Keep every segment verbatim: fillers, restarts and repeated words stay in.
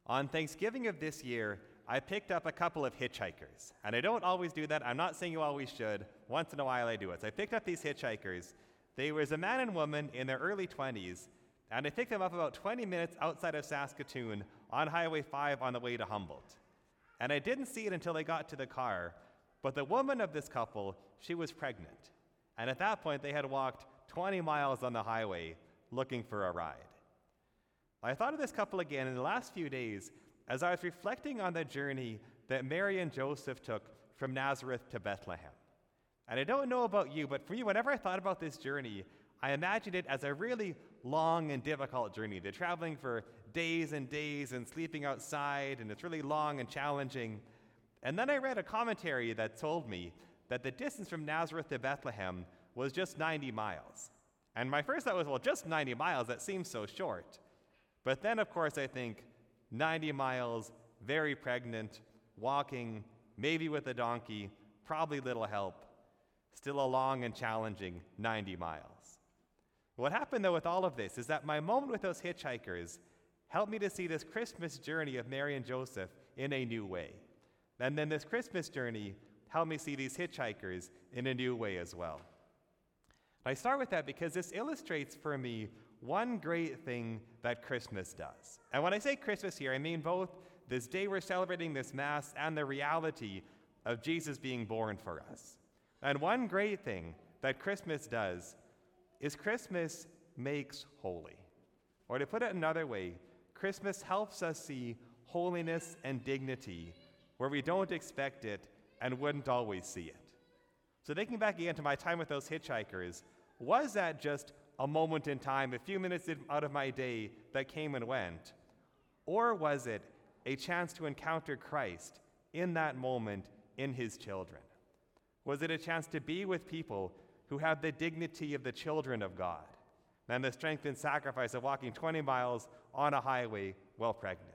On Thanksgiving of this year, I picked up a couple of hitchhikers. And I don't always do that. I'm not saying you always should. Once in a while I do it. So I picked up these hitchhikers. They was a man and woman in their early twenties, and I picked them up about twenty minutes outside of Saskatoon on Highway five on the way to Humboldt. And I didn't see it until I got to the car, but the woman of this couple, she was pregnant. And at that point, they had walked twenty miles on the highway looking for a ride. I thought of this couple again in the last few days as I was reflecting on the journey that Mary and Joseph took from Nazareth to Bethlehem. And I don't know about you, but for me, whenever I thought about this journey, I imagined it as a really long and difficult journey. They're traveling for days and days and sleeping outside, and it's really long and challenging. And then I read a commentary that told me that the distance from Nazareth to Bethlehem was just ninety miles. And my first thought was, well, just ninety miles, that seems so short. But then, of course, I think ninety miles, very pregnant, walking, maybe with a donkey, probably little help. Still a long and challenging ninety miles. What happened, though, with all of this is that my moment with those hitchhikers helped me to see this Christmas journey of Mary and Joseph in a new way. And then this Christmas journey helped me see these hitchhikers in a new way as well. I start with that because this illustrates for me one great thing that Christmas does. And when I say Christmas here, I mean both this day we're celebrating this Mass and the reality of Jesus being born for us. And one great thing that Christmas does is Christmas makes holy. Or to put it another way, Christmas helps us see holiness and dignity where we don't expect it and wouldn't always see it. So thinking back again to my time with those hitchhikers, was that just a moment in time, a few minutes out of my day that came and went? Or was it a chance to encounter Christ in that moment in his children? Was it a chance to be with people who have the dignity of the children of God and the strength and sacrifice of walking twenty miles on a highway while pregnant?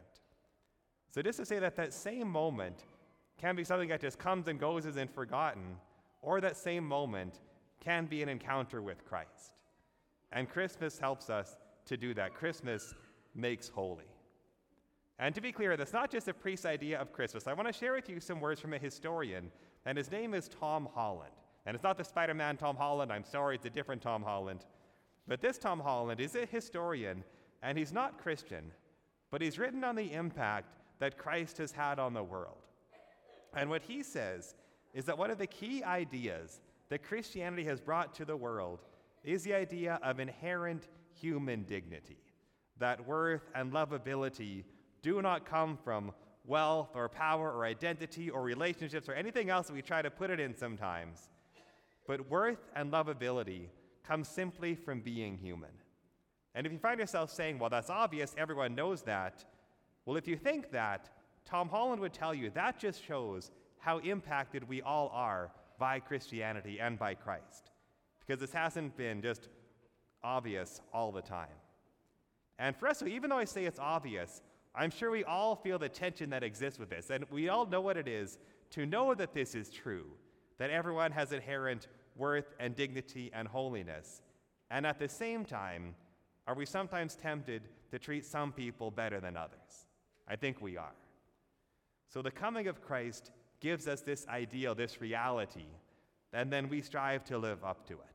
So just to say that that same moment can be something that just comes and goes, isn't forgotten, or that same moment can be an encounter with Christ. And Christmas helps us to do that. Christmas makes holy. And to be clear, that's not just a priest's idea of Christmas. I want to share with you some words from a historian, and his name is Tom Holland. And it's not the Spider-Man Tom Holland. I'm sorry, it's a different Tom Holland. But this Tom Holland is a historian, and he's not Christian, but he's written on the impact that Christ has had on the world. And what he says is that one of the key ideas that Christianity has brought to the world is the idea of inherent human dignity, that worth and lovability do not come from wealth or power or identity or relationships or anything else that we try to put it in sometimes. But worth and lovability comes simply from being human. And if you find yourself saying, well, that's obvious, everyone knows that, well, if you think that, Tom Holland would tell you that just shows how impacted we all are by Christianity and by Christ. Because this hasn't been just obvious all the time. And for us, so even though I say it's obvious, I'm sure we all feel the tension that exists with this. And we all know what it is to know that this is true, that everyone has inherent worth and dignity and holiness. And at the same time, are we sometimes tempted to treat some people better than others? I think we are. So the coming of Christ gives us this ideal, this reality, and then we strive to live up to it.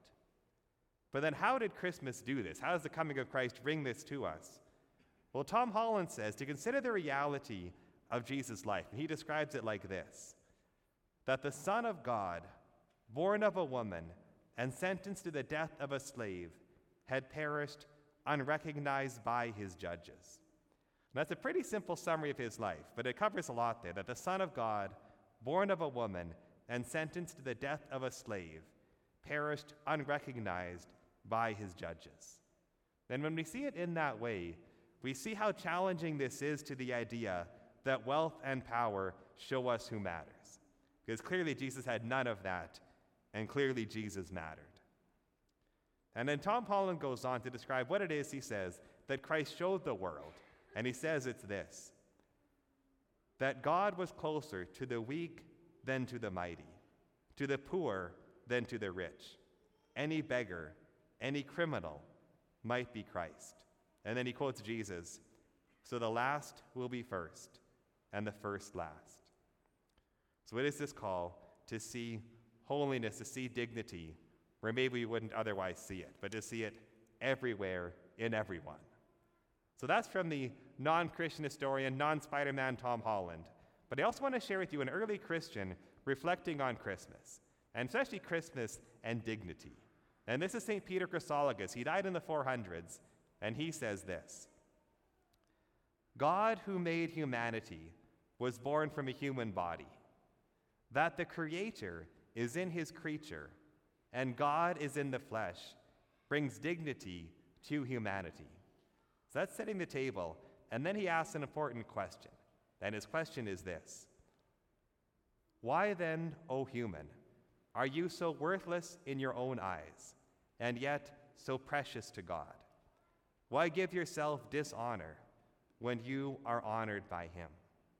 But then how did Christmas do this? How does the coming of Christ bring this to us? Well, Tom Holland says to consider the reality of Jesus' life. And he describes it like this, that the Son of God, born of a woman and sentenced to the death of a slave, had perished unrecognized by his judges. And that's a pretty simple summary of his life, but it covers a lot there, that the Son of God, born of a woman and sentenced to the death of a slave, perished unrecognized by his judges. And when we see it in that way, we see how challenging this is to the idea that wealth and power show us who matters. Because clearly Jesus had none of that, and clearly Jesus mattered. And then Tom Holland goes on to describe what it is, he says, that Christ showed the world. And he says it's this, that God was closer to the weak than to the mighty, to the poor than to the rich. Any beggar, any criminal might be Christ. And then he quotes Jesus, so the last will be first, and the first last. So what is this call? To see holiness, to see dignity, where maybe we wouldn't otherwise see it, but to see it everywhere in everyone. So that's from the non-Christian historian, non-Spider-Man Tom Holland. But I also want to share with you an early Christian reflecting on Christmas, and especially Christmas and dignity. And this is Saint Peter Chrysologus. He died in the four hundreds, and he says this: God who made humanity was born from a human body, that the Creator is in his creature, and God is in the flesh, brings dignity to humanity. So that's setting the table. And then he asks an important question. And his question is this: why then, O human, are you so worthless in your own eyes, and yet so precious to God? Why give yourself dishonor when you are honored by him?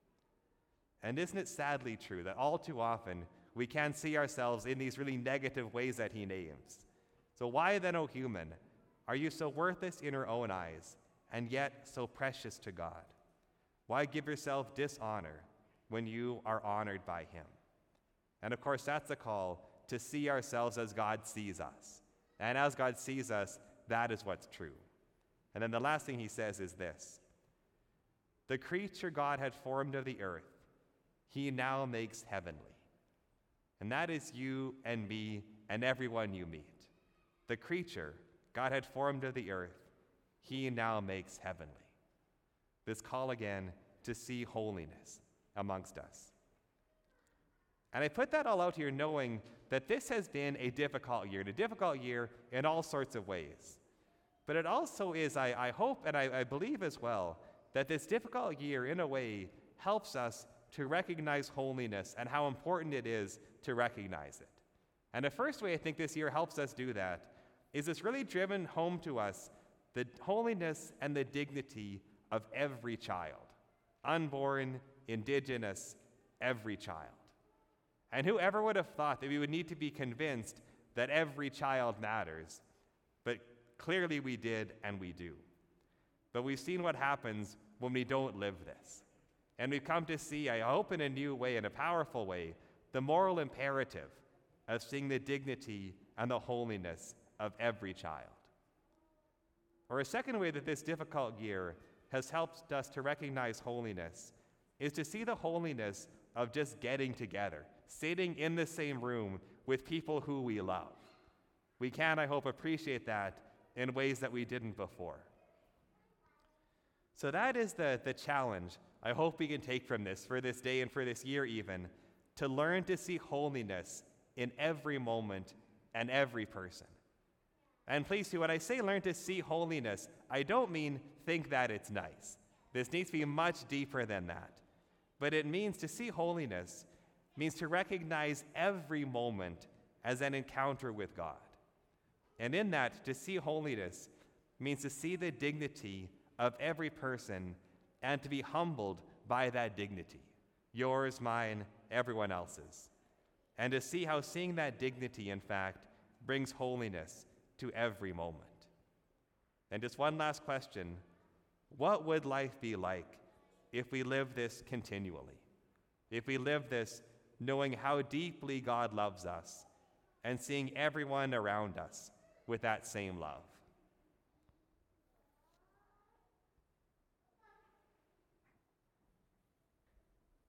And isn't it sadly true that all too often we can see ourselves in these really negative ways that he names? So why then, O human, are you so worthless in your own eyes, and yet so precious to God? Why give yourself dishonor when you are honored by him? And of course, that's a call to see ourselves as God sees us. And as God sees us, that is what's true. And then the last thing he says is this: the creature God had formed of the earth, he now makes heavenly. And that is you and me and everyone you meet. The creature God had formed of the earth, he now makes heavenly. This call again to see holiness amongst us. And I put that all out here knowing that this has been a difficult year, and a difficult year in all sorts of ways. But it also is, I, I hope and I, I believe as well, that this difficult year in a way helps us to recognize holiness and how important it is to recognize it. And the first way I think this year helps us do that is it's really driven home to us the holiness and the dignity of every child, unborn, indigenous, every child. And whoever would have thought that we would need to be convinced that every child matters, but clearly we did and we do. But we've seen what happens when we don't live this. And we've come to see, I hope in a new way, in a powerful way, the moral imperative of seeing the dignity and the holiness of every child. Or a second way that this difficult year has helped us to recognize holiness is to see the holiness of just getting together, sitting in the same room with people who we love. We can, I hope, appreciate that in ways that we didn't before. So that is the, the challenge I hope we can take from this, for this day and for this year even, to learn to see holiness in every moment and every person. And please too, when I say learn to see holiness, I don't mean think that it's nice. This needs to be much deeper than that. But it means to see holiness means to recognize every moment as an encounter with God. And in that, to see holiness means to see the dignity of every person and to be humbled by that dignity, yours, mine, everyone else's. And to see how seeing that dignity, in fact, brings holiness to every moment. And just one last question: what would life be like if we lived this continually? If we lived this knowing how deeply God loves us and seeing everyone around us with that same love?